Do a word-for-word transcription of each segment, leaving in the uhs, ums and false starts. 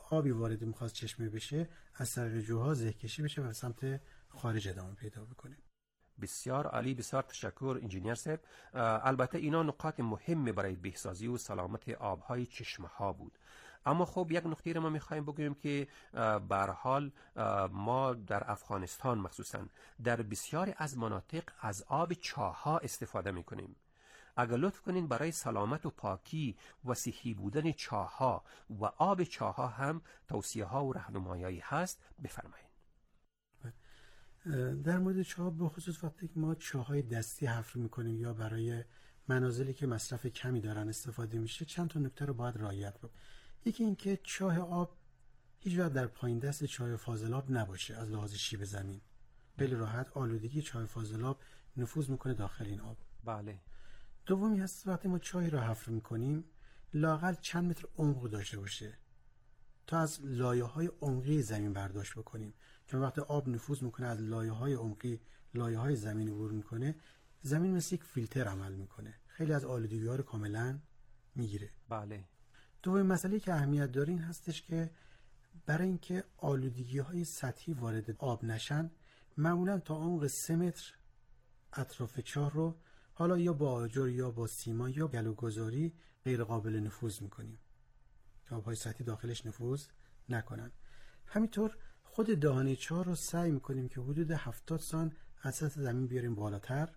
آبی وارد میخواست چشمه بشه از طریق جوها زهکشی بشه و به سمت خارج ادامه پیدا بکنه. بسیار عالی، بسیار تشکر انجینیر صاحب. البته اینا نکات مهمی برای بهسازی و سلامت آبهای چشمه ها بود. اما خب یک نکته رو ما میخوایم بگویم که به هر حال ما در افغانستان مخصوصا در بسیاری از مناطق از آب چاه‌ها استفاده میکنیم. اگر لطف کنین برای سلامت و پاکی و صحی بودن چاه‌ها و آب چاه‌ها هم توصیه ها و راهنمایی هست بفرمایید. در مورد چاه به خصوص وقتی که ما چاهای دستی حفر میکنیم یا برای منازلی که مصرف کمی دارن استفاده میشه چند تا نکته رو باید رعایت بکنیم. یکی این که چاه آب هیچ وقت در پایین دست چاه فاضلاب نباشه. از لحاظ شیب زمین خیلی راحت آلودگی چاه فاضلاب نفوذ میکنه داخل این آب. بله. دومی هست وقتی ما چاهی رو حفر میکنیم لااقل چند متر عمق داشته باشه تا از لایه‌های عمقی زمین برداشت بکنیم، چون وقتی آب نفوذ میکنه از لایه‌های عمقی لایه‌های زمین عبور میکنه، زمین مثل یک فیلتر عمل میکنه، خیلی از آلودگی‌ها رو کاملا میگیره. بله. دومین مسئله که اهمیت داره این هستش که برای اینکه آلودگی‌های سطحی وارد آب نشن معمولا تا عمق سه متر اطراف چاه رو حالا یا با آجر یا با سیمان یا گلوگذاری غیر قابل نفوذ میکنیم که آبهای سطحی داخلش نفوذ نکنن. همینطور خود دهانه چاه رو سعی میکنیم که حدود هفتاد سانتی از سطح زمین بیاریم بالاتر،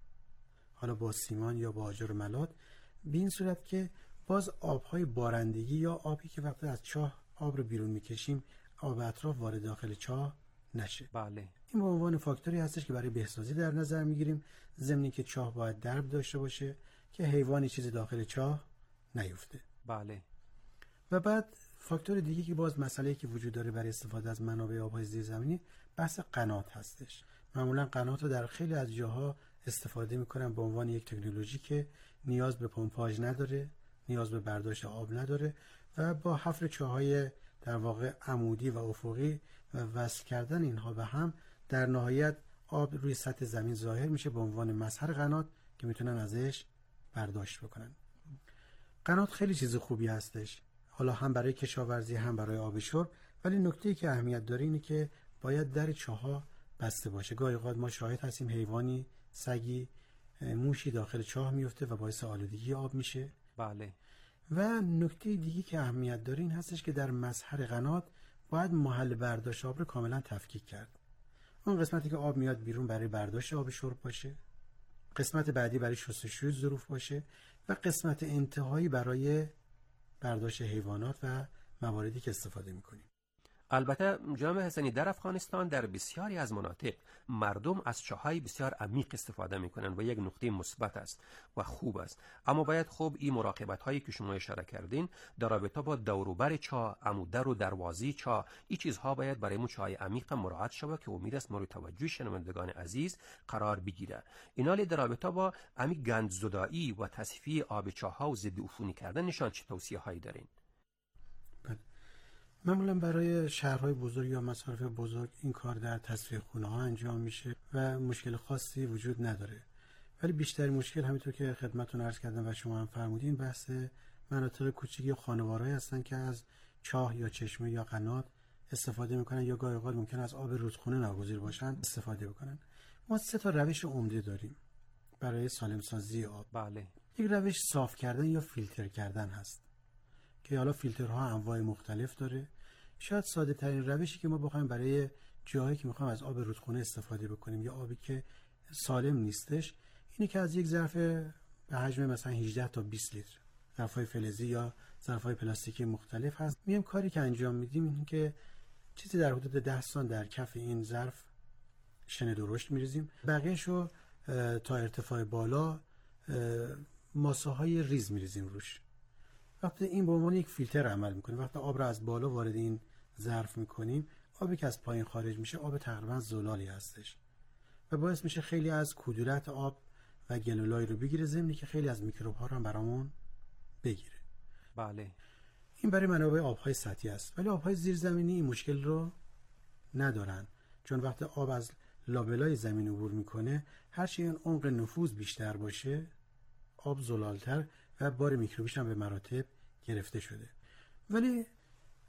حالا با سیمان یا با آجر ملات، به این صورت که باز آبهای بارندگی یا آبی که وقتی از چاه آب رو بیرون میکشیم آب اطراف وارد داخل چاه نشه. بله. این به عنوان فاکتوری هستش که برای بهسازی در نظر میگیریم، ضمن که چاه باید درب داشته باشه که حیوانی چیزی داخل چاه نیفته. بله. و بعد فاکتور دیگه که باز مسئله‌ای که وجود داره برای استفاده از منابع آب‌های زیرزمینی بحث قنات هستش. معمولا قنات رو در خیلی از جاها استفاده میکنن به عنوان یک تکنولوژی که نیاز به پمپاژ نداره، نیاز به برداشت آب نداره و با حفر چاه‌های در واقع عمودی و افقی و وصل کردن اینها به هم در نهایت آب روی سطح زمین ظاهر میشه به عنوان مظهر قنات که میتونن ازش برداشت بکنن. قنات خیلی چیز خوبی هستش، حالا هم برای کشاورزی هم برای آب شرب، ولی نکته‌ای که اهمیت داره اینه که باید در چاه‌ها بسته باشه. گاهی اوقات ما شاهد هستیم حیوانی، سگی، موشی داخل چاه میفته و باعث آلودگی آب میشه. بله. و نکته دیگی که اهمیت داره این هستش که در مظهر قنات باید محل برداشت آب رو کاملا تفکیک کرد. اون قسمتی که آب میاد بیرون برای برداشت آب شرب باشه، قسمت بعدی برای شستشوی ظروف باشه و قسمت انتهایی برای برداشت حیوانات و مواردی که استفاده میکنیم. البته جناب حسنی در افغانستان در بسیاری از مناطق مردم از چاهای بسیار عمیق استفاده میکنن و یک نقطه مثبت است و خوب است، اما باید خوب این مراقبت هایی که شما اشاره کردین در رابطه با دور و بر چاه، عمودر و دروازه چاه، این چیزها باید برای چاهای عمیق مراعات شود که امید است مورد توجه شنوندگان عزیز قرار بگیره. اینا در رابطه با امی گندزدایی و تصفیه آب چاها و ضد عفونی کردن نشان چه توصیه هایی دارین؟ معمولا برای شهرهای بزرگ یا مصارف بزرگ این کار در تصفیه خونه ها انجام میشه و مشکل خاصی وجود نداره، ولی بیشتر مشکل همینطور که خدمتتون عرض کردم و شما هم فرمودین بحث مناطق کوچیک یا خانوارهایی هستن که از چاه یا چشمه یا قنات استفاده میکنن یا گاهی اوقات ممکن از آب رودخونه ناگزیر باشن استفاده بکنن. ما سه تا روش عمده داریم برای سالم سازی آب. بله. یک روش صاف کردن یا فیلتر کردن هست که حالا فیلترها انواع مختلف داره. شاید ساده ترین روشی که ما بخوایم برای جایی که میخوایم از آب رودخونه استفاده بکنیم یا آبی که سالم نیستش اینه که از یک ظرف به حجم مثلا هجده تا بیست لیتر، ظرفای فلزی یا ظرفای پلاستیکی مختلف هست، میام کاری که انجام میدیم اینه که چیزی در حدود ده سانتی در کف این ظرف شن درشت میریزیم، بقیه‌شو تا ارتفاع بالا ماسه های ریز میریزیم روش. وقتی این به عنوان یک فیلتر عمل میکنه، وقتی آب را از بالا وارد این ظرف میکنیم آبی که از پایین خارج میشه آب تقریبا زلالی هستش و باعث میشه خیلی از کدورت آب و گلولای رو بگیره، ضمنی که خیلی از میکروب ها رو هم برامون بگیره. بله. این برای منابع آبهای سطحی است، ولی آبهای زیرزمینی این مشکل رو ندارن، چون وقتی آب از لابلای زمین عبور میکنه هرچی این عمق نفوذ بیشتر باشه آب زلالتر و بار میکروبیش هم به مراتب گرفته شده. ولی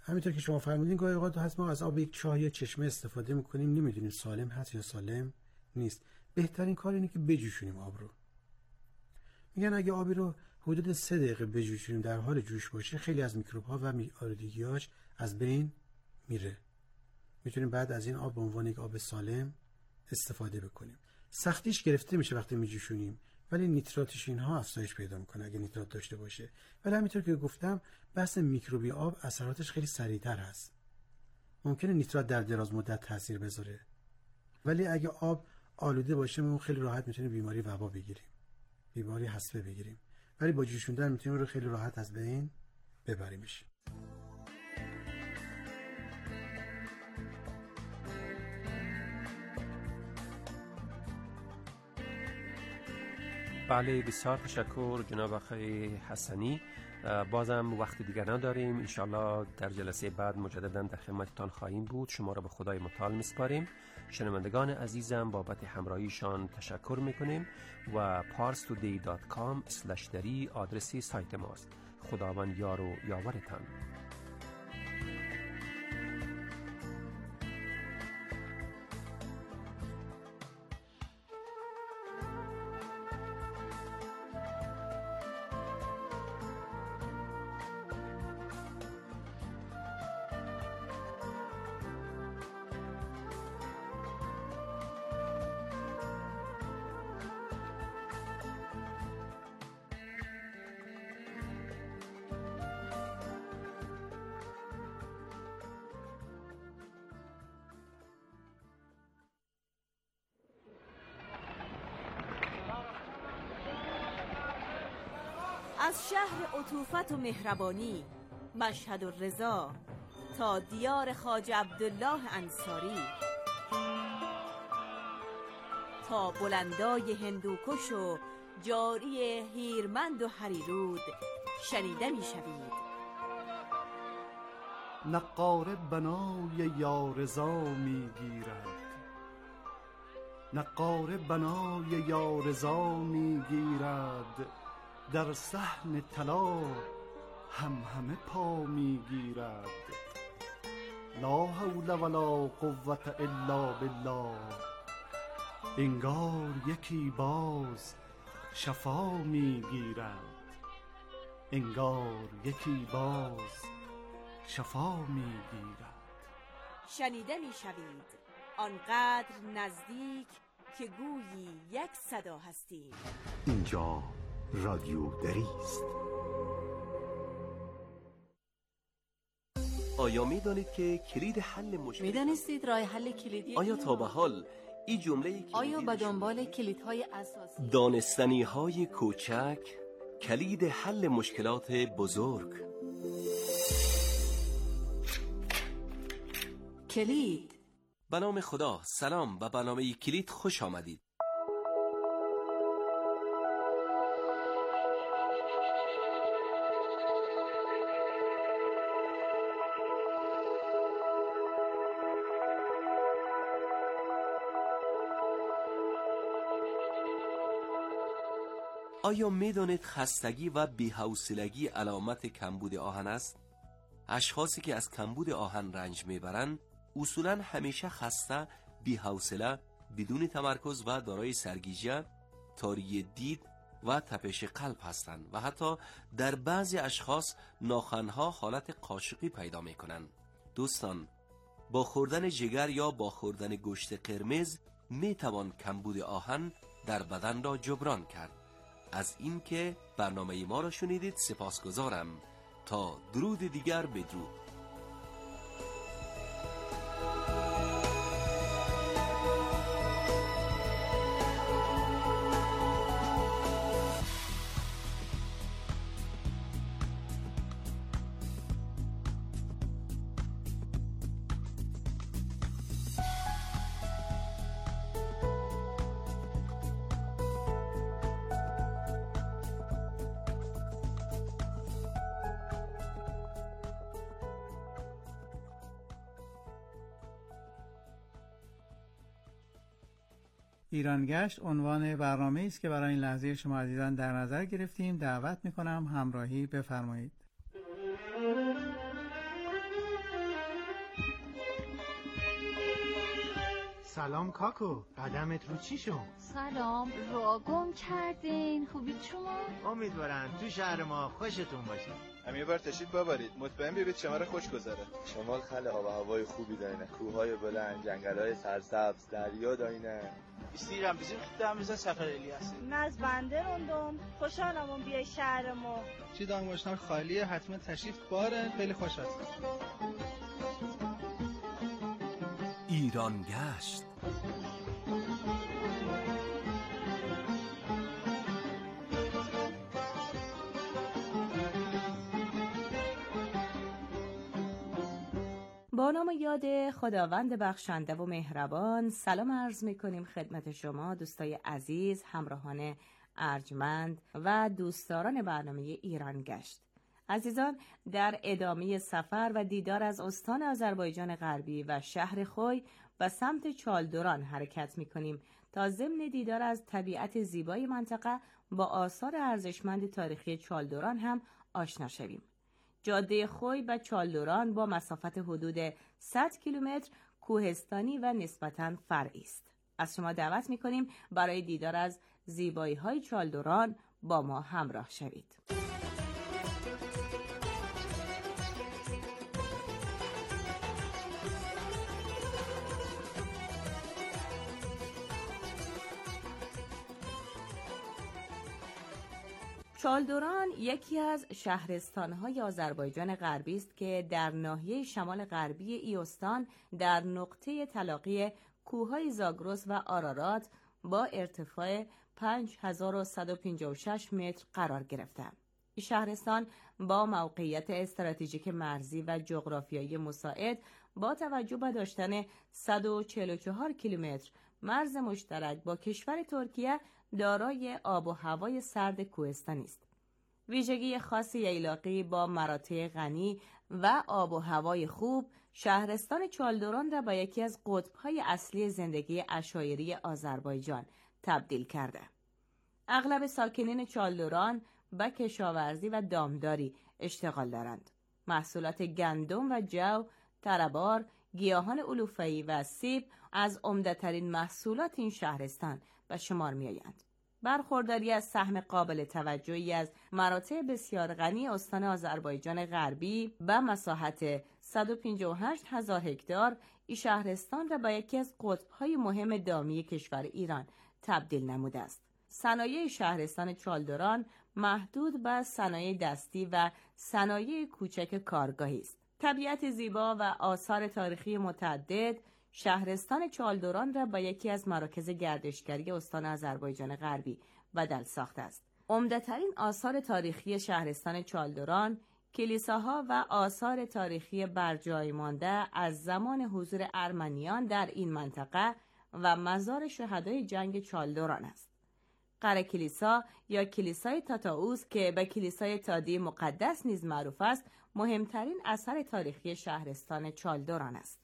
همینطور که شما فرمودین گاهی اوقات هست ما از آب یک چاه یا چشمه استفاده میکنیم، نمیدونیم سالم هست یا سالم نیست. بهترین کار اینه که بجوشونیم آب رو. میگن اگه آبی رو حدود سه دقیقه بجوشونیم در حال جوش باشه، خیلی از میکروب ها و آلودگی‌هاش از بین میره. میتونیم بعد از این آب به عنوان یک آب سالم استفاده بکنیم. سختیش گرفته میشه وقتی میجوشونیم، ولی نیتراتش اینها افزایش پیدا میکنه اگه نیترات داشته باشه. ولی همینطور که گفتم بحث میکروبی آب اثراتش خیلی سریعتر هست. ممکنه نیترات در دراز مدت تاثیر بذاره، ولی اگه آب آلوده باشه ما خیلی راحت میتونیم بیماری وبا بگیریم، بیماری حصبه بگیریم، ولی با جوشوندن میتونیم رو خیلی راحت از بین ببریمش. بله، بسیار تشکر جناب آقای حسنی. بازم وقت دیگر نداریم، انشالله در جلسه بعد مجددا در خدمتتان خواهیم بود. شما را به خدای متعال میسپاریم. شنوندگان عزیزم بابت همراهیشان تشکر میکنیم و پارس تودی دات کام اسلش دری آدرسی سایت ماست. خداوند یار و یاورتان. از شهر عطوفت و مهربانی مشهد و رضا تا دیار خواجه عبدالله انصاری، تا بلندای هندوکش و جاری هیرمند و هریرود شنیده می شوید. نقاره بنای یارضا می گیرد، نقاره بنای یارضا می گیرد، در صحن طلا هم همه پا می گیرد. لا حول ولا قوة الا بالله، انگار یکی باز شفا می گیرد، انگار یکی باز شفا می گیرد. شنیده می شوید آنقدر نزدیک که گویی یک صدا هستید. اینجا رادیو دری است. آیا می دانید که کلید حل مشکل می دانستید راه حل کلیدی؟ آیا تا به حال این جمله کلیدی آیا به دنبال کلیدهای اساسی دانستنی های کوچک کلید حل مشکلات بزرگ؟ کلید. به نام خدا، سلام و برنامه کلید خوش آمدید. آیا میدانید خستگی و بی‌حوصلگی علامت کمبود آهن است؟ اشخاصی که از کمبود آهن رنج میبرند اصولاً همیشه خسته، بی‌حوصله، بدون تمرکز و دارای سرگیجه، تاری دید و تپش قلب هستند و حتی در بعضی اشخاص ناخنها حالت قاشقی پیدا میکنند. دوستان، با خوردن جگر یا با خوردن گوشت قرمز میتوان کمبود آهن در بدن را جبران کرد. از اینکه برنامه ما را شنیدید سپاسگزارم. تا درود دیگر بدرود. ایرانگشت عنوان برنامه است که برای این لحظه شما عزیزان در نظر گرفتیم. دعوت میکنم همراهی بفرمایید. سلام کاکو، قدمت رو چی شد؟ سلام، را گم کردین. خوبید شما؟ امیدوارم تو شهر ما خوشتون باشه. هم یه بار تشریف ببرید، مطمئن ببینید شمال خوش گذره. شمال خیلی آب و هوای خوبی داره، کوههای بلند، جنگل‌های سرسبز، دریا داینه. استیرم بزیم خدام بزن سفر الیاس. من بنده روندم، خوشحالم اون بیای شهر ما. چی دام باشن خالیه، حتما تشریف باره، خیلی خوش هست. ایران گشت. با نام یاد خداوند بخشنده و مهربان سلام عرض می‌کنیم خدمت شما دوستای عزیز، همراهان ارجمند و دوستداران برنامه ایران گشت. عزیزان، در ادامه سفر و دیدار از استان آذربایجان غربی و شهر خوی و سمت چالدوران حرکت می‌کنیم تا ضمن دیدار از طبیعت زیبای منطقه با آثار ارزشمند تاریخی چالدوران هم آشنا شویم. جاده خوی و چالدوران با مسافت حدود صد کیلومتر کوهستانی و نسبتاً فرعی است. از شما دعوت می‌کنیم برای دیدار از زیبایی‌های چالدوران با ما همراه شوید. چالدوران یکی از شهرستان‌های آذربایجان غربی است که در ناحیه شمال غربی ای استان در نقطه تلاقی کوههای زاگرس و آرارات با ارتفاع پنج هزار و صد و پنجاه و شش متر قرار گرفته. این شهرستان با موقعیت استراتژیک مرزی و جغرافیایی مساعد با توجه به داشتن صد و چهل و چهار کیلومتر مرز مشترک با کشور ترکیه دارای آب و هوای سرد کوهستانی است. ویژگی خاص ییلاقی با مراتع غنی و آب و هوای خوب شهرستان چالدوران را به یکی از قطب‌های اصلی زندگی عشایری آذربایجان تبدیل کرده. اغلب ساکنین چالدوران به کشاورزی و دامداری اشتغال دارند. محصولات گندم و جو، تربار، گیاهان علوفه‌ای و سیب از عمده‌ترین محصولات این شهرستان به شمار می‌آیند. برخورداری از سهم قابل توجهی از مراتع بسیار غنی استان آذربایجان غربی به مساحت صد و پنجاه و هشت هزار هکتار این شهرستان را به یکی از قطب‌های مهم دامی کشور ایران تبدیل نموده است. صنایع شهرستان چالدوران محدود به صنایع دستی و صنایع کوچک کارگاهی است. طبیعت زیبا و آثار تاریخی متعدد شهرستان چالدوران را به یکی از مراکز گردشگری استان آذربایجان غربی بدل ساخته است. عمده‌ترین آثار تاریخی شهرستان چالدوران کلیساها و آثار تاریخی برجای مانده از زمان حضور ارمنیان در این منطقه و مزار شهدای جنگ چالدوران است. قره کلیسا یا کلیسای تاتائوس که به کلیسای تادی مقدس نیز معروف است، مهمترین اثر تاریخی شهرستان چالدوران است.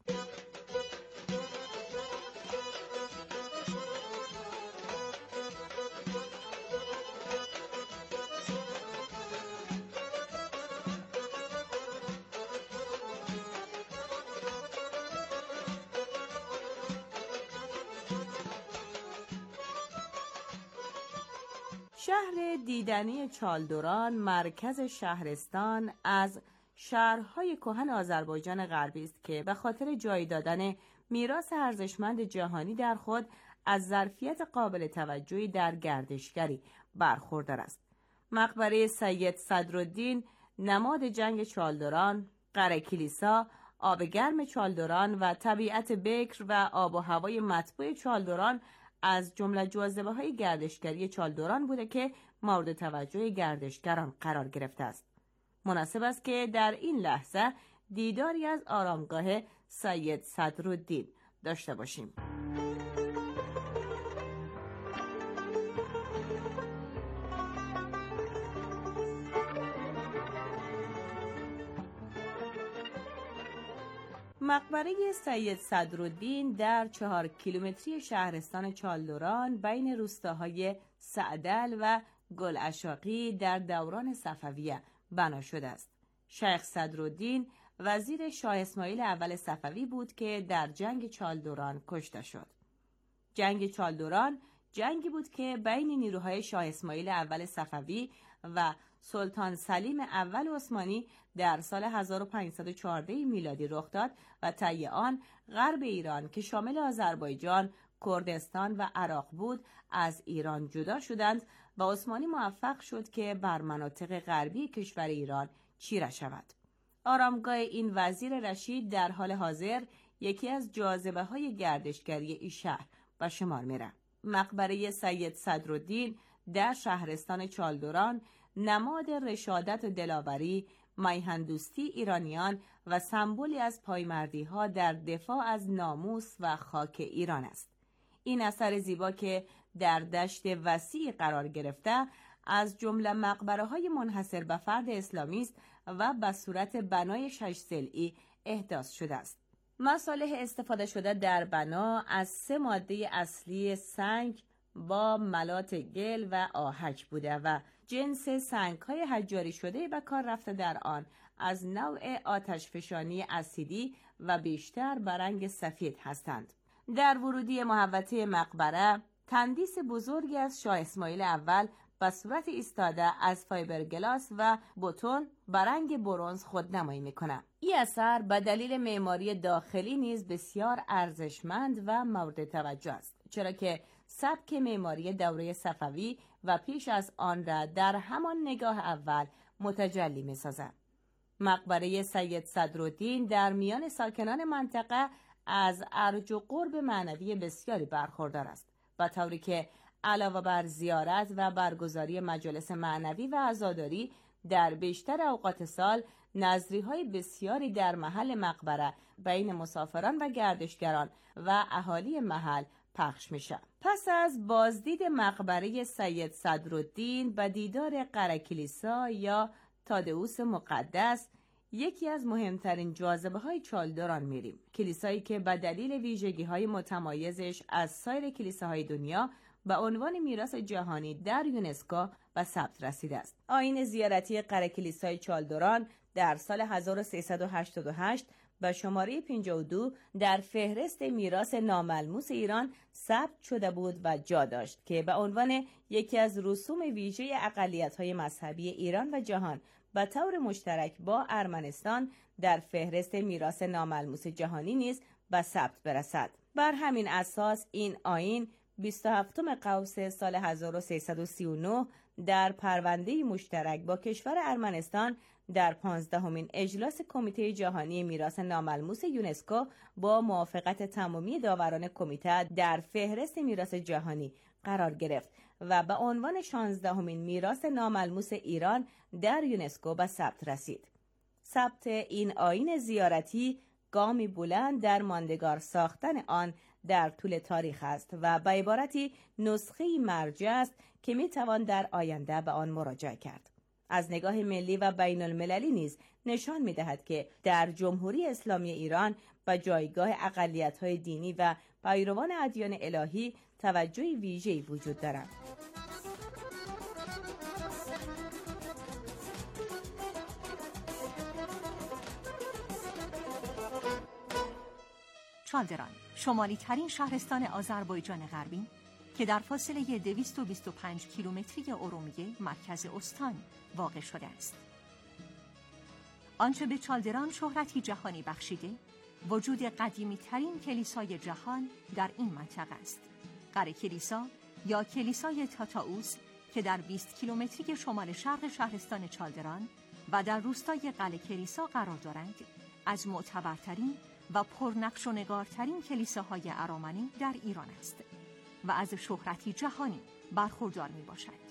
شهر دیدنی چالدوران مرکز شهرستان از شهرهای کهن آذربایجان غربی است که به خاطر جای دادن میراث ارزشمند جهانی در خود از ظرفیت قابل توجهی در گردشگری برخوردار است. مقبره سید صدرالدین، نماد جنگ چالدوران، قره کلیسا، آب گرم چالدوران و طبیعت بکر و آب و هوای مطبوع چالدوران از جمله جاذبه‌های گردشگری چالدوران بوده که مورد توجه گردشگران قرار گرفته است. مناسب است که در این لحظه دیداری از آرامگاه سید صدرالدین داشته باشیم. مقبره سید صدرالدین در چهار کیلومتری شهرستان چالدوران بین روستاهای سعدل و گلعشاقی در دوران صفویه بنا شده است. شیخ صدرالدین وزیر شاه اسماعیل اول صفوی بود که در جنگ چالدوران کشته شد. جنگ چالدوران جنگی بود که بین نیروهای شاه اسماعیل اول صفوی و سلطان سلیم اول عثمانی در سال هزار و پانصد و چهارده میلادی رخ داد و طی آن غرب ایران که شامل آذربایجان، کردستان و عراق بود از ایران جدا شدند و عثمانی موفق شد که بر مناطق غربی کشور ایران چیره شود. آرامگاه این وزیر رشید در حال حاضر یکی از جاذبه‌های گردشگری این شهر به شمار می‌رود. مقبره سید صدرالدین در شهرستان چالدوران نماد رشادت و دلاوری، میهندوستی ایرانیان و سمبولی از پایمردی‌ها در دفاع از ناموس و خاک ایران است. این اثر زیبا که در دشت وسیع قرار گرفته از جمله مقبره‌های منحصر به فرد اسلامی است و به صورت بنای شش ضلعی احداث شده است. مصالح استفاده شده در بنا از سه ماده اصلی سنگ با ملات گل و آهک بوده و جنس سنگ‌های حجاری شده به کار رفته در آن از نوع آتشفشانی اسیدی و بیشتر به رنگ سفید هستند. در ورودی محوطه مقبره تندیس بزرگی از شاه اسماعیل اول به صورت ایستاده از فایبرگلاس و بتون به رنگ برنز خودنمایی می‌کند. این اثر به دلیل معماری داخلی نیز بسیار ارزشمند و مورد توجه است، چرا که سبک معماری دوره صفوی و پیش از آن را در همان نگاه اول متجلی می‌سازد. مقبره سید صدرالدین در میان ساکنان منطقه از ارج و قرب معنوی بسیاری برخوردار است، به طوری که علاوه بر زیارت و برگزاری مجالس معنوی و عزاداری در بیشتر اوقات سال نظریهای بسیاری در محل مقبره بین مسافران و گردشگران و اهالی محل پخش میشه. پس از بازدید مقبره سید صدرالدین به دیدار قره کلیسا یا تادئوس مقدس، یکی از مهمترین جاذبه های چالدوران میریم. کلیسایی که به دلیل ویژگی های متمایزش از سایر کلیساهای دنیا به عنوان میراث جهانی در یونسکو به ثبت رسیده است. آیین زیارتی قره کلیسای چالدوران در سال هزار و سیصد و هشتاد و هشت به شماره پنجاه و دو در فهرست میراث ناملموس ایران ثبت شده بود و جا داشت که به عنوان یکی از رسوم ویژه اقلیت‌های مذهبی ایران و جهان به طور مشترک با ارمنستان در فهرست میراث ناملموس جهانی نیز به ثبت برسد. بر همین اساس این آیین بیست و هفتم قوس سال هزار و سیصد و سی و نه در پرونده مشترک با کشور ارمنستان در پانزدهمین اجلاس کمیته جهانی میراث ناملموس یونسکو با موافقت تمامی داوران کمیته در فهرست میراث جهانی قرار گرفت و به عنوان شانزدهمین میراث ناملموس ایران در یونسکو به ثبت رسید. ثبت این آیین زیارتی گامی بلند در ماندگار ساختن آن در طول تاریخ است و به عبارتی نسخه مرجع است که می توان در آینده به آن مراجعه کرد. از نگاه ملی و بین المللی نیز نشان می دهد که در جمهوری اسلامی ایران به جایگاه اقلیت‌های دینی و پیروان ادیان الهی توجه ویژه‌ای وجود دارد. چالدران، شمالی ترین شهرستان آذربایجان غربی که در فاصله دویست و بیست و پنج کیلومتری ارومیه مرکز استان واقع شده است. آنچه به چالدران شهرتی جهانی بخشیده، وجود قدیمی ترین کلیسای جهان در این منطقه است. قره کلیسا یا کلیسای تاتائوس که در بیست کیلومتری شمال شرق شهرستان چالدران و در روستای قلعه کلیسا قرار دارند، از معتبرترین و پرنقش و نگارترین کلیساهای ارامنی در ایران است و از شهرتی جهانی برخوردار می باشد.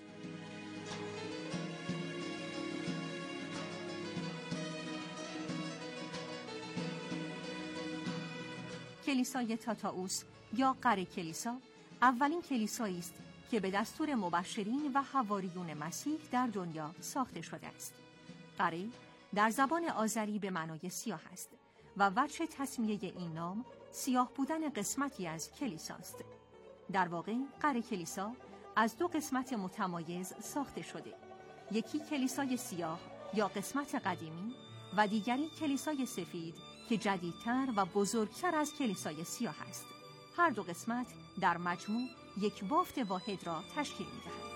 کلیسای تاتائوس یا قره کلیسا اولین کلیسایی است که به دستور مبشرین و حواریون مسیح در دنیا ساخته شده است. قره در زبان آذری به معنای سیاه است و وجه تسمیه این نام سیاه بودن قسمتی از کلیساست. در واقع قره کلیسا از دو قسمت متمایز ساخته شده، یکی کلیسای سیاه یا قسمت قدیمی و دیگری کلیسای سفید که جدیدتر و بزرگتر از کلیسای سیاه است. هر دو قسمت در مجموع یک بافت واحد را تشکیل می‌دهند.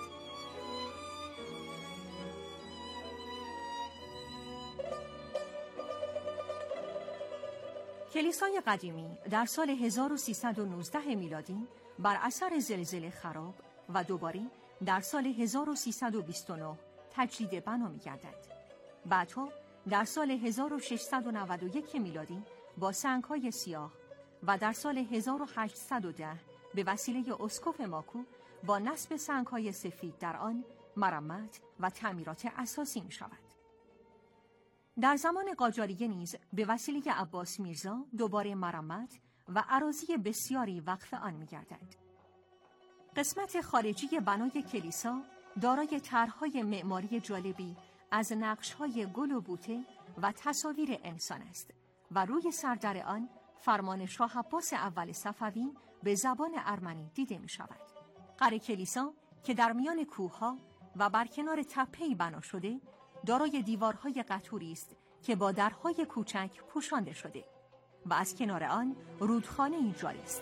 کلیسای قدیمی در سال هزار و سیصد و نوزده میلادی بر اثر زلزله خراب و دوباره در سال هزار و سیصد و بیست و نه تجدید بنا می‌گردد. بعدها در سال هزار و ششصد و نود و یک میلادی با سنگ‌های سیاه و در سال هزار و هشتصد و ده به وسیله اسقف ماکو با نصب سنگ‌های سفید در آن مرمت و تعمیرات اساسی می‌شود. در زمان قاجاریه نیز به وسیله عباس میرزا دوباره مرمت و اراضی بسیاری وقف آن می‌گردد. قسمت خارجی بنای کلیسا دارای طرح‌های معماری جالبی از نقش‌های گل و بوته و تصاویر انسان است و روی سردر آن فرمان شاه عباس اول صفوی به زبان ارمنی دیده می‌شود. قره کلیسا که در میان کوه‌ها و بر کنار تپه‌ای بنا شده، دارای دیوارهای قطوری است که با درهای کوچک پوشانده شده و از کنار آن رودخانه‌ای جاری است.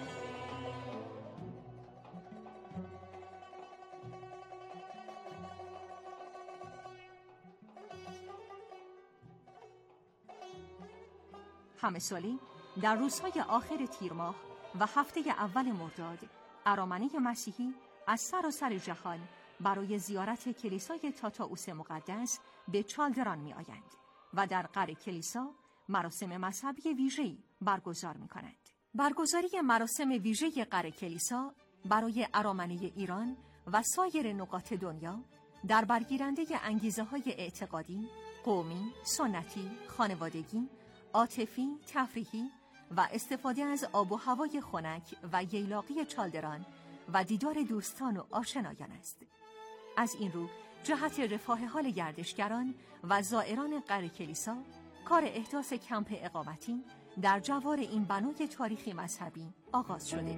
همه سالی در روزهای آخر تیر ماه و هفته اول مرداد ارامنه مسیحی از سراسر جهان برای زیارت کلیسای تاتائوس مقدس به چالدران می آیند و در قره کلیسا مراسم مذهبی ویژه‌ای برگزار می کنند. برگزاری مراسم ویژه قره کلیسا برای ارامنه ایران و سایر نقاط دنیا در برگیرنده انگیزه های اعتقادی، قومی، سنتی، خانوادگی، عاطفی، تفریحی و استفاده از آب و هوای خنک و ییلاقی چالدران و دیدار دوستان و آشنایان است. از این رو جهت رفاه حال گردشگران و زائران قره کلیسا کار احداث کمپ اقامتی در جوار این بنای تاریخی مذهبی آغاز شده.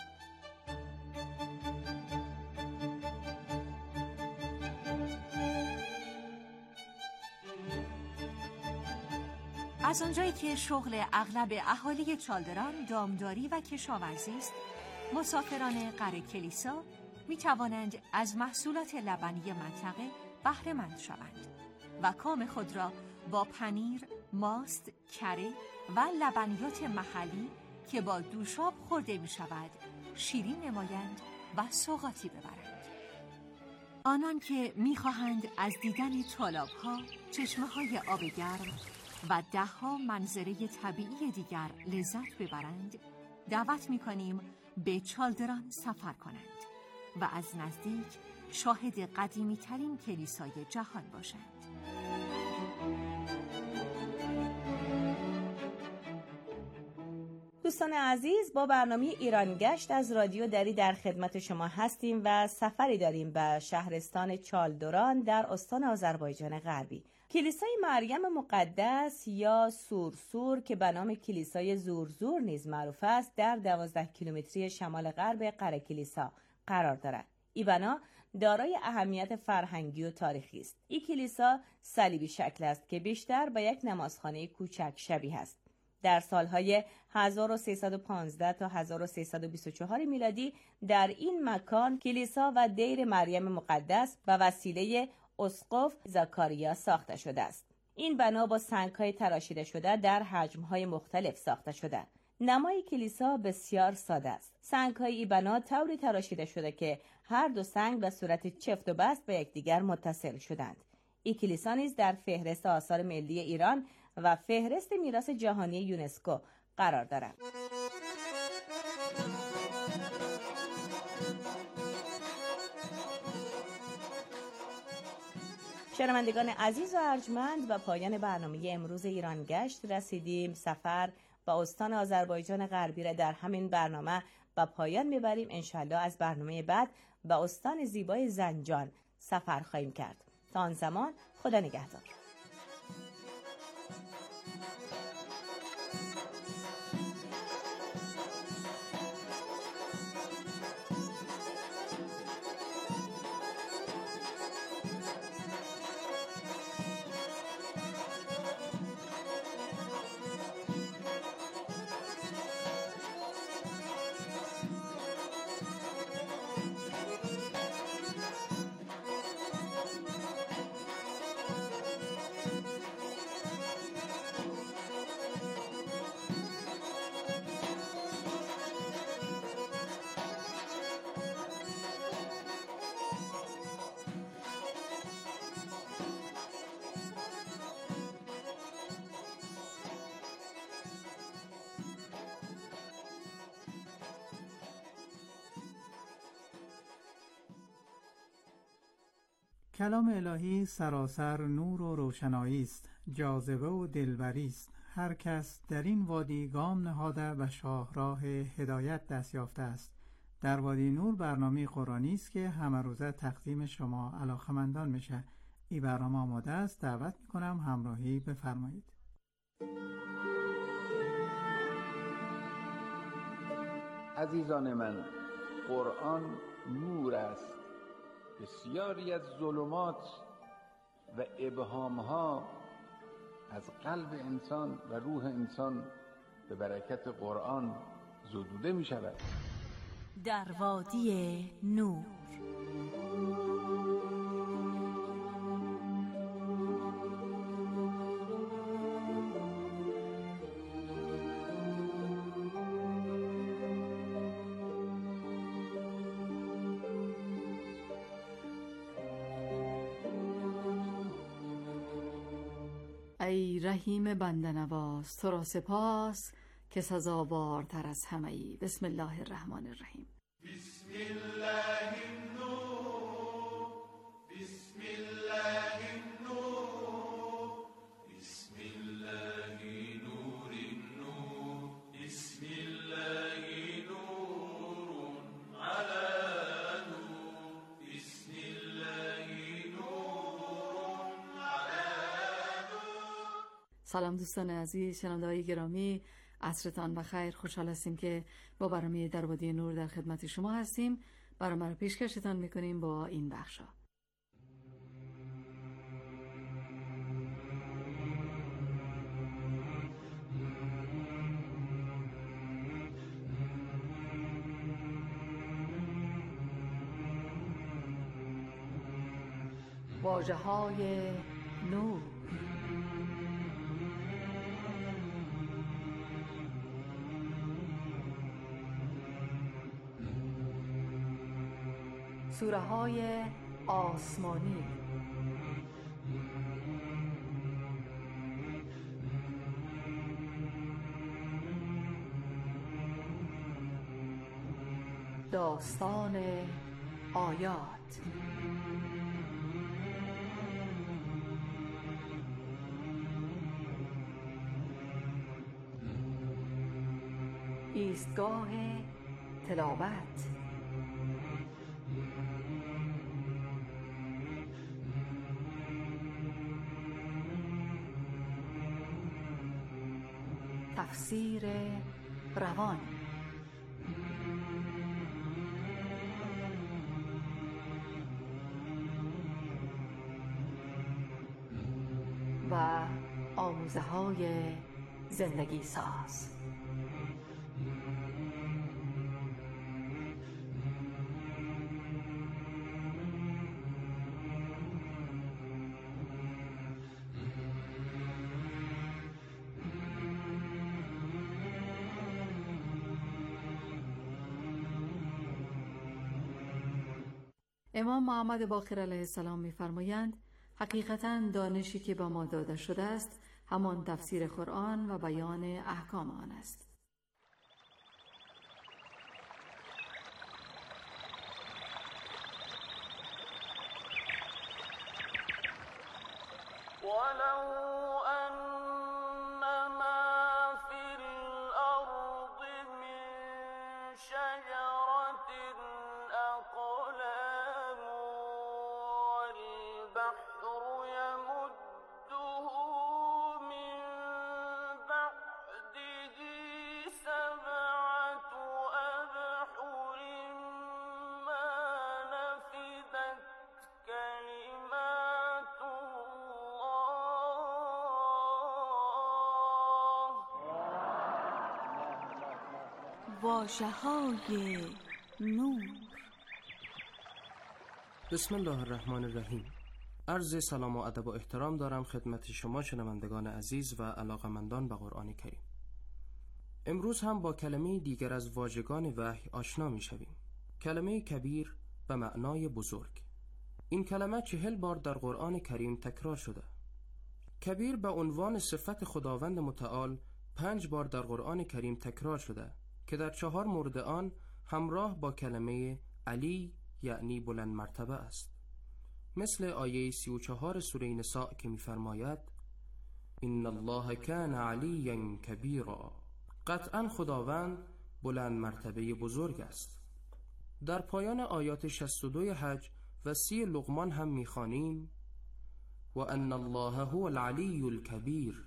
از آنجایی که شغل اغلب اهالی چالدران دامداری و کشاورزی است، مسافران قره کلیسا می توانند از محصولات لبنی منطقه بهره مند شوند و کام خود را با پنیر، ماست، کره و لبنیات محلی که با دوشاب خورده می شود شیرین نمایند و سوغاتی ببرند. آنان که می خواهند از دیدن تالاب‌ها، چشمه‌های آب گرم و ده‌ها منظره طبیعی دیگر لذت ببرند، دعوت می کنیم به چالدران سفر کنند و از نزدیک شاهد قدیمی ترین کلیسای جهان باشند. دوستان عزیز، با برنامه ایران گشت از رادیو دری در خدمت شما هستیم و سفری داریم به شهرستان چالدران در استان آذربایجان غربی. کلیسای مریم مقدس یا سورسور که به نام کلیسای زورزور نیز معروف است، در دوازده کیلومتری شمال غرب قره کلیسا قرار دارد. این بنا دارای اهمیت فرهنگی و تاریخی است. این کلیسا صلیبی شکل است که بیشتر به یک نمازخانه کوچک شبیه است. در سالهای هزار و سیصد و پانزده تا هزار و سیصد و بیست و چهار میلادی در این مکان کلیسا و دیر مریم مقدس به وسیله اسقف زکاریا ساخته شده است. این بنا با سنگ‌های تراشیده شده در حجم‌های مختلف ساخته شده. نمای کلیسا بسیار ساده است. سنگ‌های این بنا طوری تراشیده شده که هر دو سنگ به صورت چفت و بست به یکدیگر متصل شدند. این کلیسا نیز در فهرست آثار ملی ایران و فهرست میراث جهانی یونسکو قرار دارد. شنوندگان عزیز و ارجمند، و پایان برنامه امروز ایران گشت رسیدیم. سفر با استان آذربایجان غربی را در همین برنامه با پایان میبریم. انشالله از برنامه بعد با استان زیبای زنجان سفر خواهیم کرد. تا آن زمان خدا نگهدار. کلام الهی سراسر نور و روشنایی است، جاذبه و دلبری است. هر کس در این وادی گام نهاده و شاهراه هدایت دست یافته است. در وادی نور برنامه قرآنی است که همه روزه تقدیم شما علاقه‌مندان میشه. این برنامه آماده است. دعوت میکنم همراهی بفرمایید. عزیزان من، قرآن نور است. بسیاری از ظلمات و ابهامها از قلب انسان و روح انسان به برکت قرآن زدوده می شود. در وادی نور. ای رحیم بنده نواز، تو را سپاس که سزاوارتر از همه ای. بسم الله الرحمن الرحیم. بسم الله النور، بسم الله النور، بسم الله نور النور، بسم الله نور على نور، بسم الله نور على نور. سلام دوستان عزیز، شنونده‌های گرامی، عصرتان بخیر. خوشحال هستیم که با برنامه در وادی نور در خدمت شما هستیم. برنامه رو پیشکشتان میکنیم با این بخشا. واژه‌های نور. سوره های آسمانی. داستان آیات. ایستگاه تلاوت. تفسیر روان. و آموزه های زندگی ساز. امام محمد باقر علیه السلام می‌فرمایند حقیقتاً دانشی که به ما داده شده است همان تفسیر قرآن و بیان احکام آن است. واژه‌های نور. بسم الله الرحمن الرحیم. عرض سلام و ادب و احترام دارم خدمت شما شنوندگان عزیز و علاقمندان به قرآن کریم. امروز هم با کلمه دیگر از واژگان وحی آشنا می شویم. کلمه کبیر به معنای بزرگ. این کلمه چهل بار در قرآن کریم تکرار شده. کبیر به عنوان صفت خداوند متعال پنج بار در قرآن کریم تکرار شده که در چهار مورد آن همراه با کلمه علی یعنی بلند مرتبه است. مثل آیه سی و چهار سوره نساء که می‌فرماید ان الله کان علیا کبیرا، قطعا خداوند بلند مرتبه بزرگ است. در پایان آیات شصت و دو حج و سی لقمان هم می‌خوانیم و ان الله هو العلی الکبیر.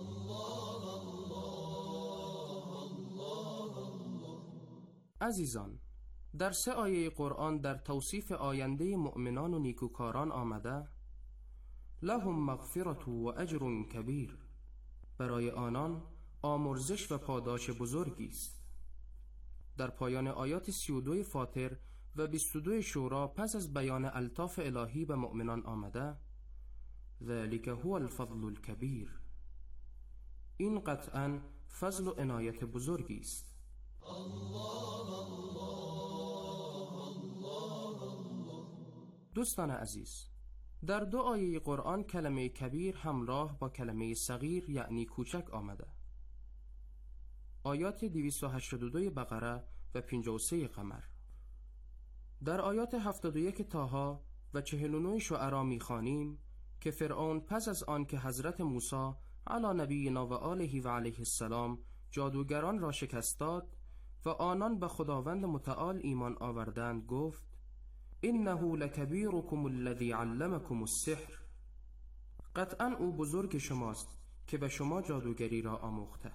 عزیزان، در سه آیه قرآن در توصیف آینده مؤمنان و نیکوکاران آمده لهم مغفرة و اجر کبیر، برای آنان آمرزش و پاداش بزرگی است. در پایان آیات سی و دو فاطر و بیست و دو شورا پس از بیان الطاف الهی به مؤمنان آمده ذلک هو الفضل الکبیر، این قطعاً فضل و عنایت بزرگی است. دوستان عزیز، در دو آیه قرآن کلمه کبیر همراه با کلمه صغیر یعنی کوچک آمده. آیات دویست و هشتاد و دو بقره و پنجاه و سه قمر. در آیات هفتاد و یک طه و چهل و نه شعراء می‌خوانیم که فرعون پس از آن که حضرت موسی علی نبینا و آله و علیه السلام جادوگران را شکست داد و آنان به خداوند متعال ایمان آوردند گفت انه لکبیرکم الذی علمکم السحر، قطعا او بزرگ شماست که به شما جادوگری را آموخته.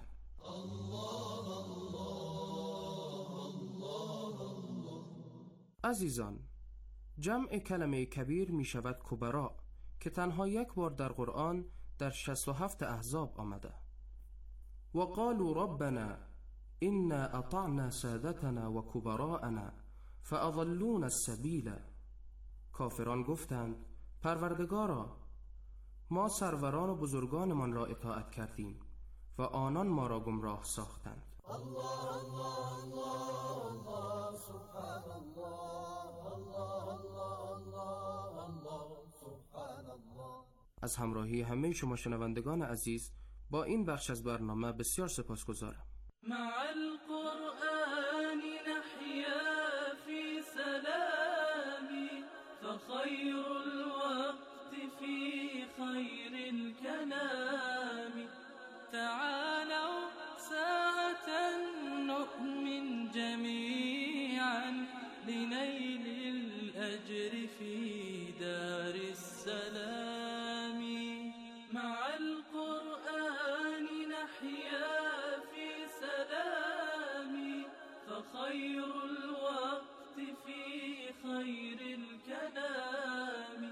عزیزان، جمع کلمه کبیر می شود کبرا که تنها یک بار در قرآن در شصت و هفت احزاب آمده. و قالوا ربنا إنا أطعنا سادتنا و کبراءنا فأضلون السبیل. کافران گفتند پروردگارا، ما سروران و بزرگانمان را اطاعت کردیم و آنان ما را گمراه ساختند. الله الله الله الله سبحان الله الله الله الله سبحان الله. از همراهی همه شما شنوندگان عزیز با این بخش از برنامه بسیار سپاسگزارم. مع القرآن نحيا في سلام فخير الوقت في خير الكلام تعالوا ساعة نؤمن جميعا لنيل الأجر في دار السلام. مع القرآن نحيا في سلام فخير الوقت في خير الكلام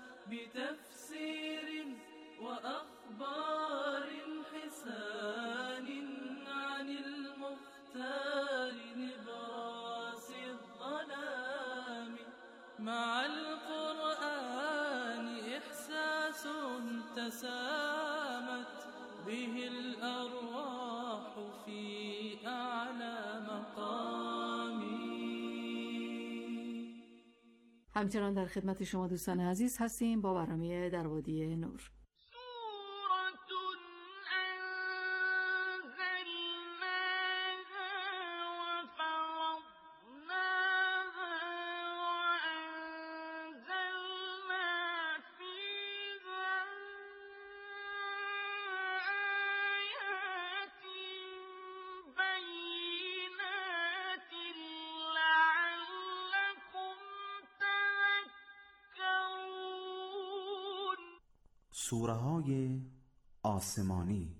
بتفسير وأخبار حسان عن المختار نبراس الظلام. مع القرآن إحساس تسامت به الأرواح في أعلى مقام. همچنان در خدمت شما دوستان عزیز هستیم با برنامه در وادی نور. سوره های آسمانی.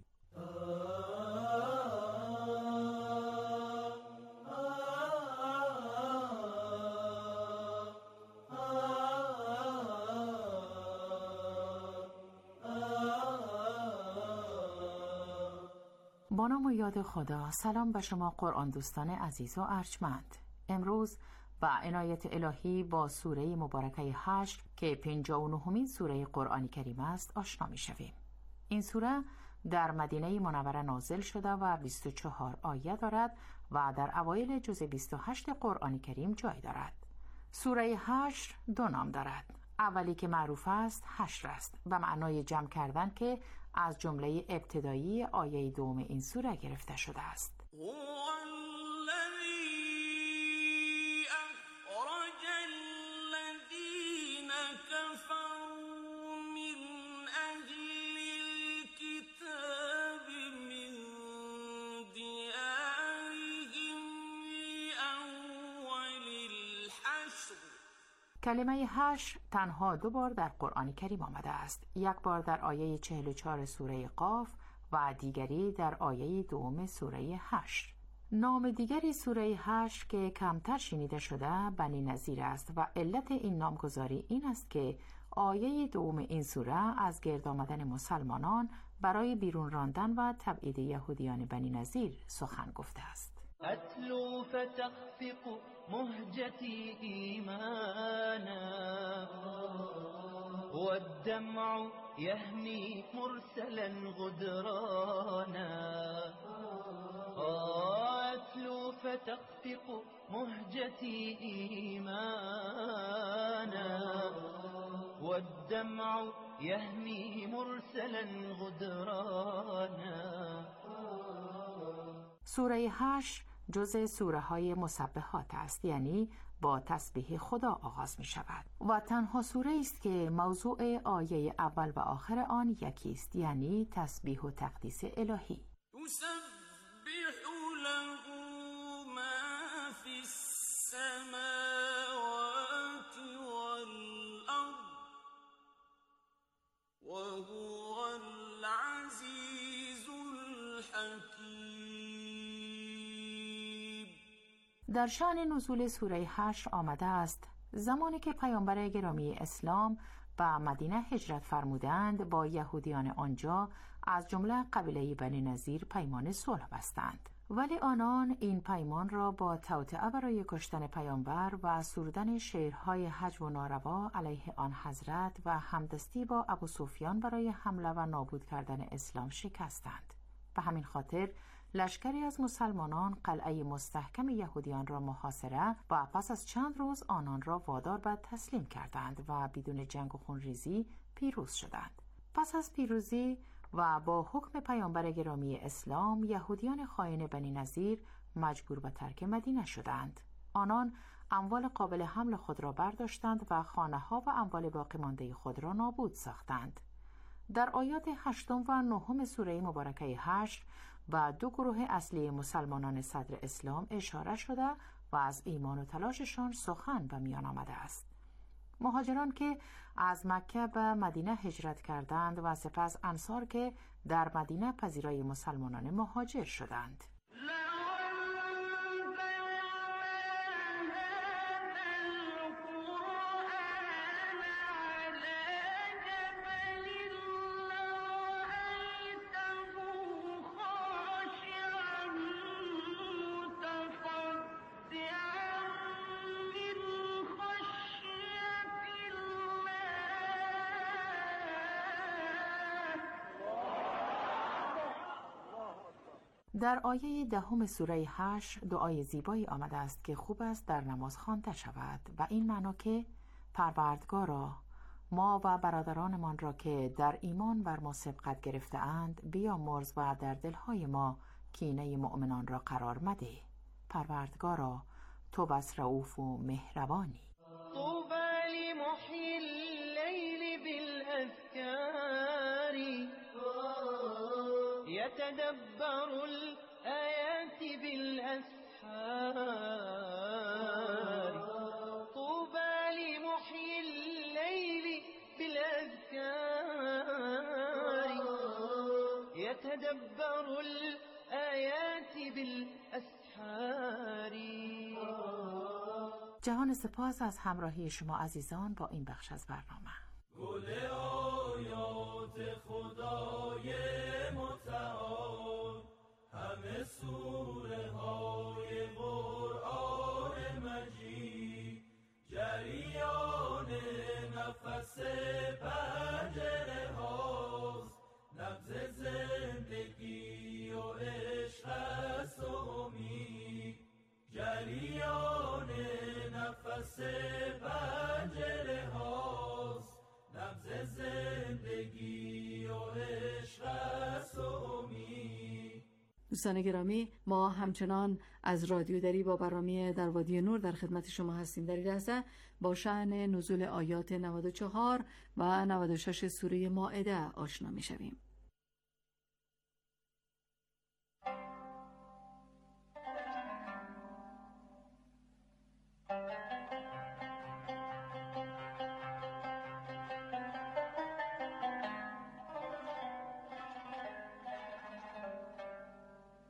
با نام و یاد خدا. سلام به شما قرآن دوستان عزیز و ارجمند. امروز با عنایت الهی با سوره مبارکه هشت که پنجاه و نهمین سوره قرآن کریم است آشنا می شویم. این سوره در مدینه منوره نازل شده و بیست و چهار آیه دارد و در اوایل جزء بیست و هشت قرآن کریم جای دارد. سوره هشت دو نام دارد. اولی که معروف است حشر است به معنای جمع کردن که از جمله ابتدایی آیه دوم این سوره گرفته شده است. أخرج الذين كفروا کلمه حشر تنها دو بار در قرآن کریم آمده است. یک بار در آیه چهل و چهار سوره قاف و دیگری در آیه دوم سوره حشر. نام دیگری سوره حشر که کمتر شنیده شده بنی نظیر است و علت این نامگذاری این است که آیه دوم این سوره از گرد آمدن مسلمانان برای بیرون راندن و تبعید یهودیان بنی نظیر سخن گفته است. أتلو فتخفق مهجتي إيمانا والدمع يهمي مرسلا غدرانا أتلو فتخفق مهجتي إيمانا والدمع يهمي مرسلا غدرانا. سوره حشر جزء سوره های مسبحات است، یعنی با تسبیح خدا آغاز می شود و تنها سوره است که موضوع آیه اول و آخر آن یکی است، یعنی تسبیح و تقدیس الهی. در شأن نزول سوره حشر آمده است زمانی که پیامبر گرامی اسلام به مدینه هجرت فرمودند با یهودیان آنجا از جمله قبیله بنی نظیر پیمان صلح بستند، ولی آنان این پیمان را با توطئه برای کشتن پیامبر و سرودن شعرهای هجو و ناروا علیه آن حضرت و همدستی با ابو سفیان برای حمله و نابود کردن اسلام شکستند. به همین خاطر لشکری از مسلمانان قلعه مستحکم یهودیان را محاصره و پس از چند روز آنان را وادار به تسلیم کردند و بدون جنگ و خونریزی پیروز شدند. پس از پیروزی و با حکم پیامبر گرامی اسلام یهودیان خائن بنی نظیر مجبور به ترک مدینه شدند. آنان اموال قابل حمل خود را برداشتند و خانه ها و اموال باقی مانده خود را نابود ساختند. در آیات هشتم و نهم سوره مبارکه حشر و دو گروه اصلی مسلمانان صدر اسلام اشاره شده و از ایمان و تلاششان سخن به میان آمده است. مهاجران که از مکه به مدینه هجرت کردند و سپس انصار که در مدینه پذیرای مسلمانان مهاجر شدند. در آیه دهم سوره حشر دعای زیبایی آمده است که خوب است در نماز خوانده شود و این معنا که پروردگارا ما و برادرانمان را که در ایمان بر ما سبقت گرفته اند بیامرز و در دلهای ما کینه مؤمنان را قرار مده. پروردگارا تو بس رؤوف و مهربانی. طوبى لمحيي الليل بالأذكار يتدبر الآيات بالأسحار طوبى لمحيي الليل بالأذكار يتدبر الآيات بالأسحار. جهان سپاس از همراهی شما عزیزان با این بخش از برنامه. گل آیات خدای متعال همه سوره های قرآن مجید جریان نفس پنجره هاست نبض زندگی و عشق است و امید جریان نفس پنجره هاست نبض زندگی و عشق است و امید. دوستان گرامی، ما همچنان از رادیو دری با برنامه در وادی نور در خدمت شما هستیم. در این لحظه با شأن نزول آیات نود و چهار و نود و شش سوره مائده آشنا می شویم.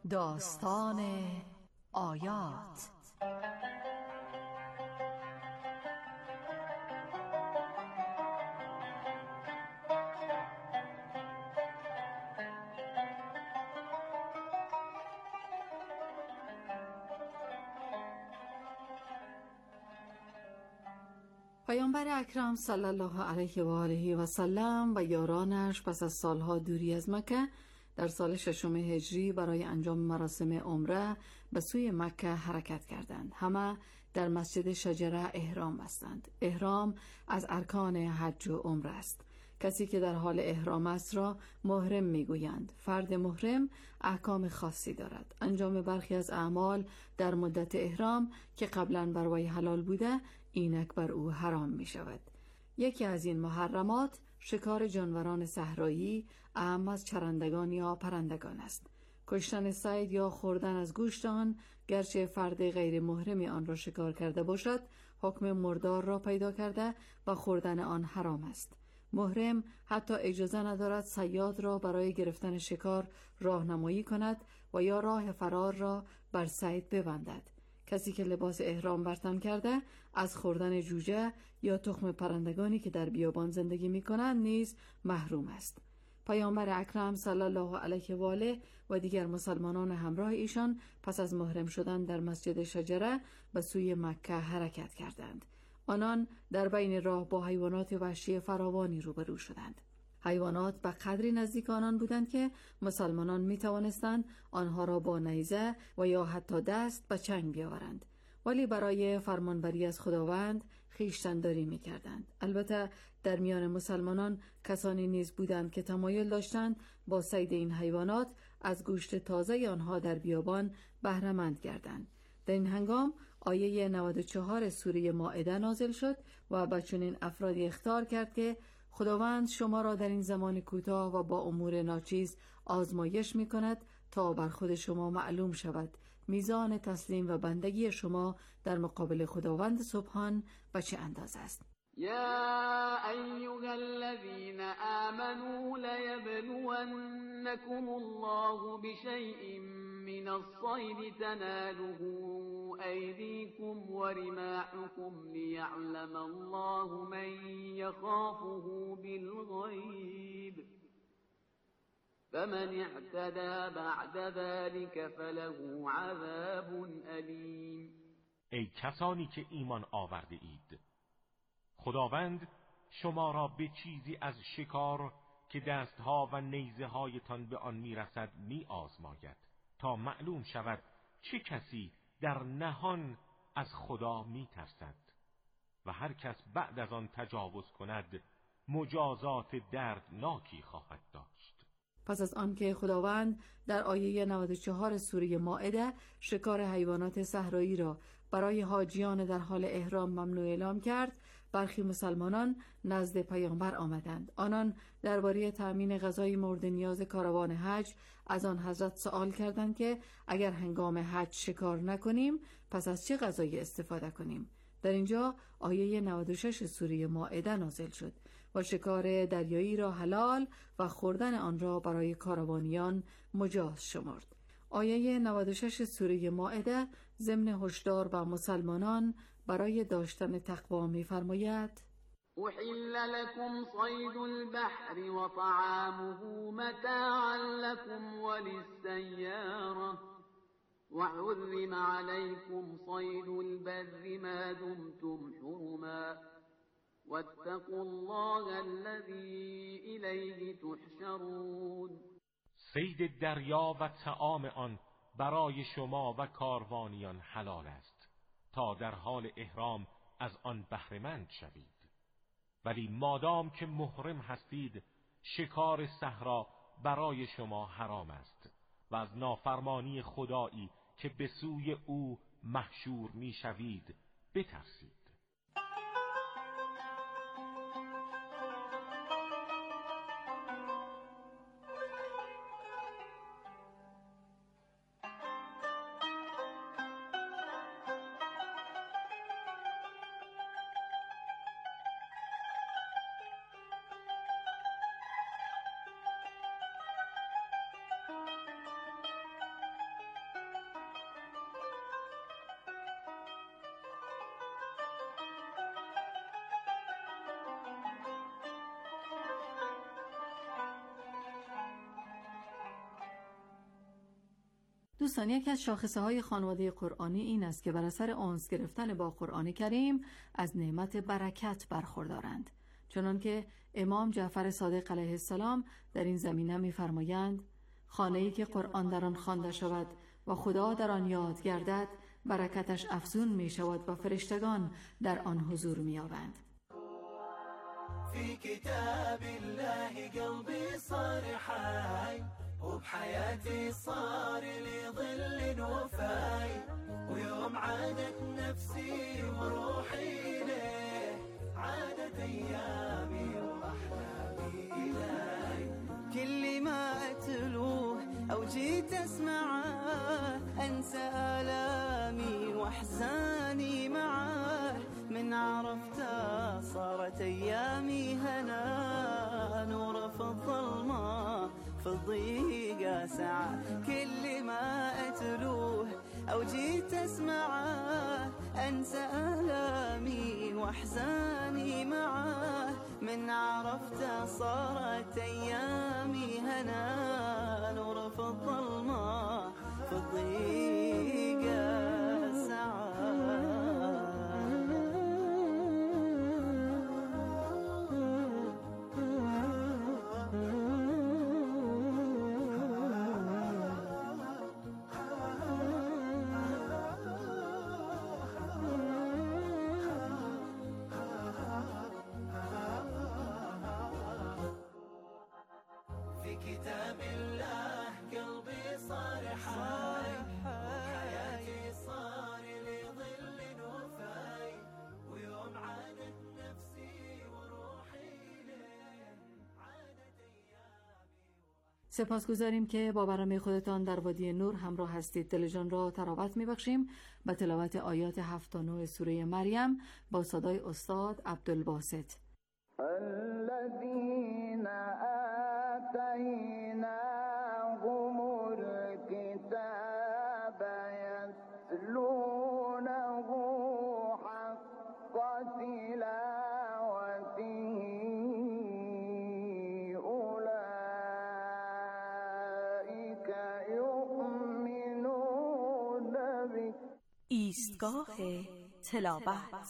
داستان آیات. پیامبر اکرم صلی الله علیه و آله و سلم و یارانش پس از سالها دوری از مکه در سال ششم هجری برای انجام مراسم عمره به سوی مکه حرکت کردند. همه در مسجد شجره احرام بستند. احرام از ارکان حج و عمره است. کسی که در حال احرام است را محرم میگویند. فرد محرم احکام خاصی دارد. انجام برخی از اعمال در مدت احرام که قبلا بر وی حلال بوده اینک بر او حرام می شود. یکی از این محرمات شکار جانوران صحرایی، اهم از چرندگان یا پرندگان است. کشتن صید یا خوردن از گوشت آن، گرچه فرد غیر محرم آن را شکار کرده باشد، حکم مردار را پیدا کرده و خوردن آن حرام است. محرم حتی اجازه ندارد صیاد را برای گرفتن شکار راهنمایی کند و یا راه فرار را بر صید ببندد. کسی که لباس احرام بر تن کرده از خوردن جوجه یا تخم پرندگانی که در بیابان زندگی می‌کنند نیز محروم است. پیامبر اکرم صلی الله علیه و آله و دیگر مسلمانان همراه ایشان پس از محرم شدن در مسجد شجره به سوی مکه حرکت کردند. آنان در بین راه با حیوانات وحشی فراوانی روبرو شدند. حیوانات به قدری نزدیک آنان بودند که مسلمانان می توانستند آنها را با نیزه و یا حتی دست به چنگ بیاورند، ولی برای فرمانبری از خداوند خویشتن‌داری می کردند. البته در میان مسلمانان کسانی نیز بودند که تمایل داشتند با صید این حیوانات از گوشت تازه آنها در بیابان بهره مند گردند. در این هنگام آیه نود و چهار سوره مائده نازل شد و به چنین افرادی اخطار کرد که خداوند شما را در این زمان کوتاه و با امور ناچیز آزمایش می کند تا بر خود شما معلوم شود میزان تسلیم و بندگی شما در مقابل خداوند سبحان به چه اندازه است. يا أيها الذين آمنوا ليبلونكم الله بشيء من الصيد تناله أيديكم ورماحكم ليعلم الله من يخافه بالغيب فمن اعتدى بعد ذلك فله عذاب أليم. ای کسانی که ایمان آورده اید، خداوند شما را به چیزی از شکار که دستها و نیزه هایتان به آن میرسد می آزماید تا معلوم شود چه کسی در نهان از خدا می ترسد و هر کس بعد از آن تجاوز کند مجازات دردناکی خواهد داشت. پس از آن که خداوند در آیه نود و چهار سوره مائده شکار حیوانات صحرایی را برای حاجیان در حال احرام ممنوع اعلام کرد، برخی مسلمانان نزد پیامبر آمدند. آنان درباره تأمین غذای مورد نیاز کاروان حج از آن حضرت سوال کردند که اگر هنگام حج شکار نکنیم پس از چه غذایی استفاده کنیم؟ در اینجا آیه نود و شش سوره مائده نازل شد و شکار دریایی را حلال و خوردن آن را برای کاروانیان مجاز شمرد. آیه نود و شش سوره مائده ضمن هشدار به مسلمانان برای داشتن تقوا می‌فرماید: احل لكم صید البحر وطعامه متاعا لكم وللسیارة وحرم عليكم صید البر ما دمتم حرما واتقوا الله الذي إليه تحشرون. صید دریا و طعام آن برای شما و کاروانیان حلال است تا در حال احرام از آن بهره‌مند شوید، ولی مادام که محرم هستید شکار صحرا برای شما حرام است و از نافرمانی خدایی که به سوی او محشور می شوید بترسید. دوستان، یکی از شاخصه های خانواده قرآنی این است که بر اثر انس گرفتن با قرآن کریم از نعمت برکت برخوردارند، چنان که امام جعفر صادق علیه السلام در این زمینه می‌فرمایند: خانه‌ای که قرآن در آن خوانده شود و خدا در آن یاد گردد، برکتش افزون می‌شود و فرشتگان در آن حضور می‌یابند. في كتاب الله قلبي صار حي وبحياتي صار لي ظل وفاي ويوم عادت نفسي وروحي ليه عادت أيامي وأحلامي إلي كل ما أتلوه أو جيت أسمعه أنسى آلامي وأحزاني معه من عرفته صارت أيامي هنا نور في الظلمة في الضيقة ساعة كل ما أتلوه أو جيت أسمعه أنسى آلامي وأحزاني معه من عرفته صارت أيامي هنا نور في الظلمة في الضيقة كتاب الله قلبي صار حي وحياتي صار لي ظل وفاي ويوم عادت نفسي وروحي لين عادت أيامي. سپاسگزاریم که با برنامه خودتان در وادی نور همراه هستید. دل جان را تراوت میبخشیم با تلاوت آیات هفت تا نه سوره مریم با صدای استاد عبدالباسط. الذين آتيناهم الكتاب يتلونه حق تلاوته أولئك يؤمنون به. ایستگاه تلاوت.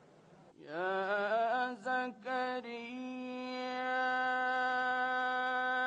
يا زكريا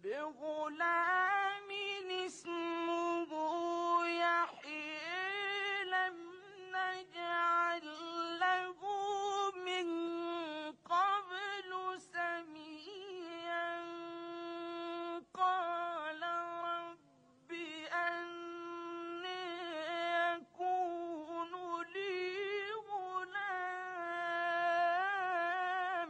بغلام اسمه يحيى لم نجعل له من قبل سميا قال رب أنى يكون لي غلام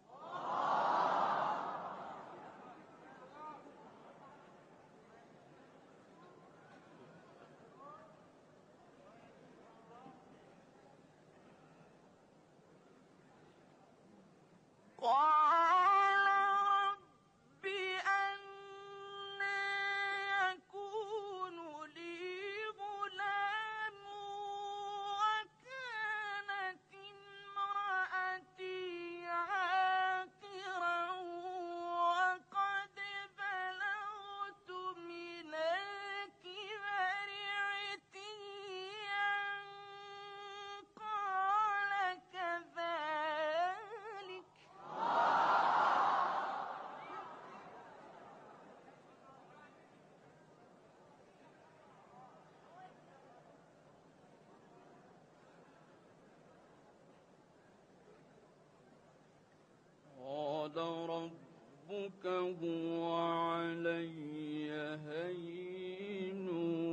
قال رب أنى يكون لي غلام وكانت امرأتي عاقرا وقد بلغت من الكبر عتيا قال كذلك قال ربك هو علي هين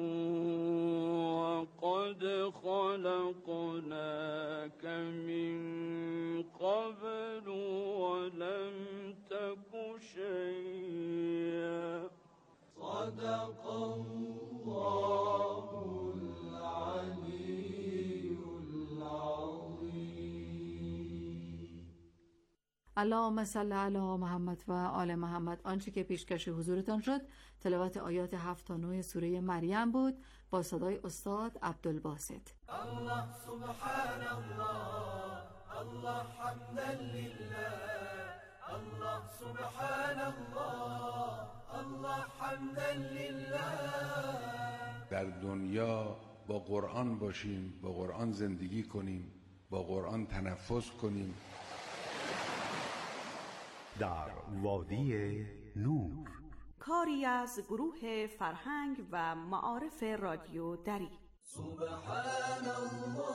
وقد خلقناك من قبل ولم تك شيئا صدق الله العلي العظيم. اللهم صل علی محمد و آل محمد. آنچه که پیشکش حضورتان شد تلاوت آیات هفت تا نه سوره مریم بود با صدای استاد عبدالباسط. الله سبحان الله الله حمدا لله الله سبحان الله الله حمدا لله. در دنیا با قرآن باشیم، با قرآن زندگی کنیم، با قرآن تنفس کنیم. در وادی نور، کاری از گروه فرهنگ و معارف رادیو دری. سبحان الله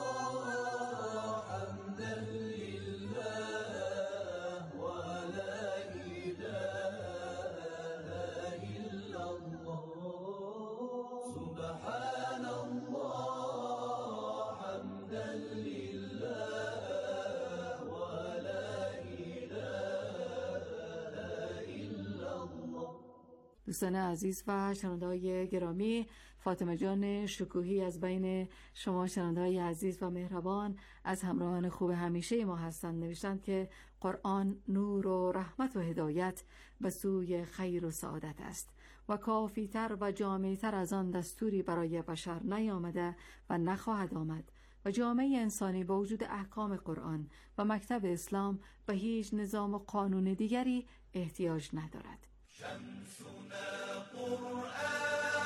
حمدا لله ولا إله إلا الله. سبحان الله حمدا لله ولا إله إلا الله. دوستان عزیز و شنونده‌های گرامی، فاطمه جان شکوهی از بین شما شنونده‌های عزیز و مهربان از همراهان خوب همیشه ما هستند. نوشتند که قرآن نور و رحمت و هدایت به سوی خیر و سعادت است و کافی‌تر و جامع‌تر از آن دستوری برای بشر نیامده و نخواهد آمد و جامعه انسانی با وجود احکام قرآن و مکتب اسلام به هیچ نظام و قانون دیگری احتیاج ندارد. شمسنا قرآننا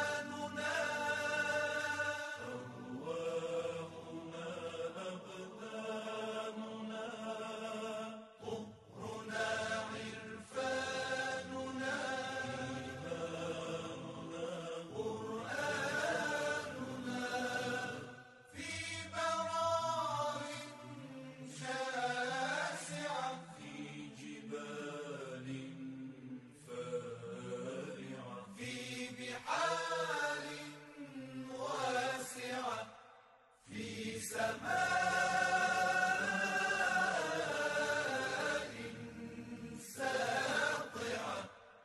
رواحنا أقدامنا طهرنا عرفاننا إيماننا قرآننا في براء شاسعة في جبال في بحار واسعة في سماء ساطعة.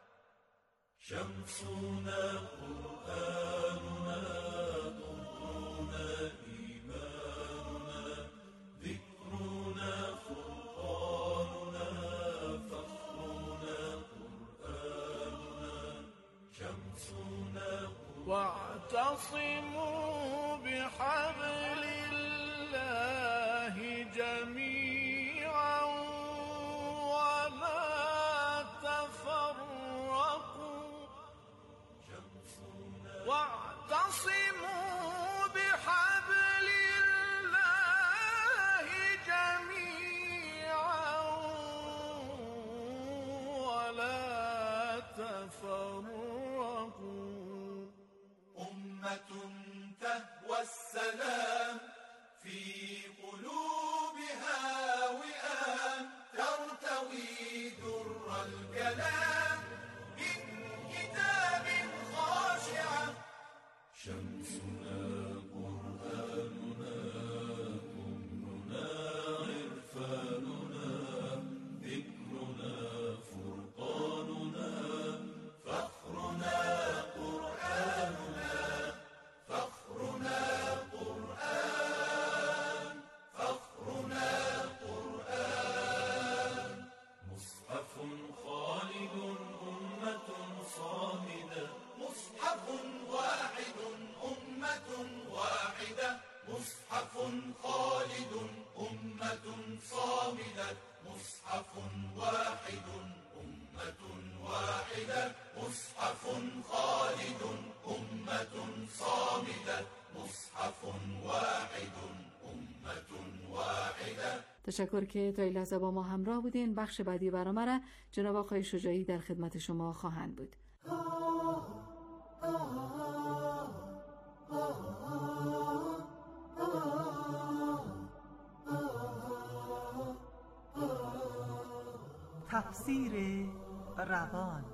شمسنا قرآننا طهرنا إيماننا ذكرنا فرقاننا فخرنا قرآننا شمسنا. واعتصموا بحبل الله جميعا ولا تفرقوا. واعتصموا بحبل الله جميعا ولا تفرقوا. الكلام من كتاب خاشعة شمسنا قرآننا أمرنا عرفاننا ذكرنا فرقاننا فخرنا قرآننا فخرنا قرآن فخرنا قرآن مصحف خالد أمة صامدة مصحف واحد أمة واحدة مصحف خالد أمة صامدة مصحف واحد أمة واحدة مصحف خالد أمة صامدة مصحف واحد أمة واحدة. تشکر که تا این لحظه با ما همراه بودین. بخش بعدی برنامه را جناب آقای شجاعی در خدمت شما خواهند بود. تفسیر روان.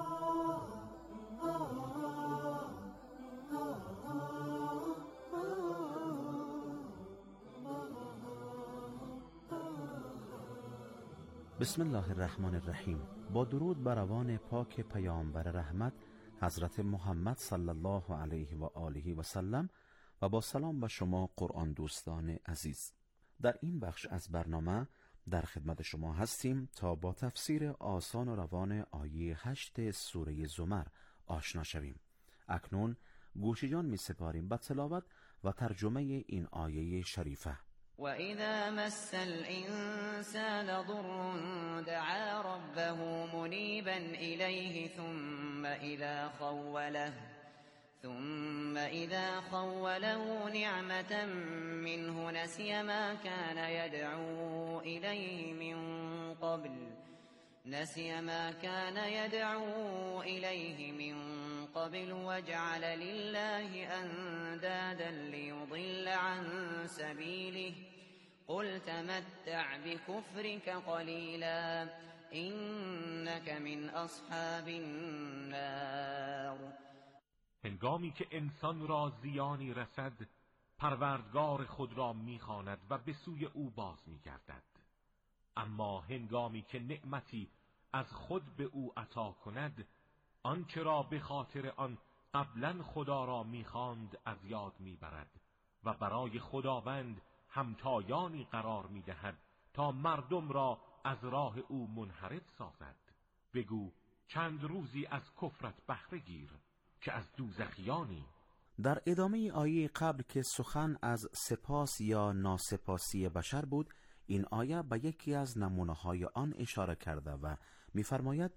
بسم الله الرحمن الرحیم. با درود بر روان پاک پیامبر رحمت حضرت محمد صلی الله علیه و آله و سلم و با سلام به شما قرآن دوستان عزیز. در این بخش از برنامه در خدمت شما هستیم تا با تفسیر آسان و روان آیه هشت سوره زمر آشنا شویم. اکنون گوش جان می سپاریم به تلاوت و ترجمه این آیه شریفه. وَإِذَا مَسَّ الْإِنسَانَ ضُرٌّ دَعَا رَبَّهُ مُنِيبًا إِلَيْهِ ثُمَّ إِذَا خَوَّلَهُ ثُمَّ إِذَا خَوَّلَهُ نِعْمَةً مِّنْهُ نَسِيَ مَا كَانَ يَدْعُو إِلَيْهِ مِن قَبْلُ نسي ما كان يدعو إليه من قبل وجعل لله أندادا ليضل عن سبيله قل تمتع بكفرك قليلا إنك من أصحاب النار. هنگامی که انسان را زیانی رسد پروردگار خود را میخواند و به سوی او باز میگردد، اما هنگامی که نعمتی از خود به او عطا کند آنچه را به خاطر آن قبلا خدا را میخواند از یاد میبرد و برای خداوند همتایانی قرار میدهد تا مردم را از راه او منحرف سازد. بگو چند روزی از کفرت بهره گیر که از دوزخیانی. در ادامه آیه قبل که سخن از سپاس یا ناسپاسی بشر بود، این آیه به یکی از نمونه‌های آن اشاره کرده و می‌فرماید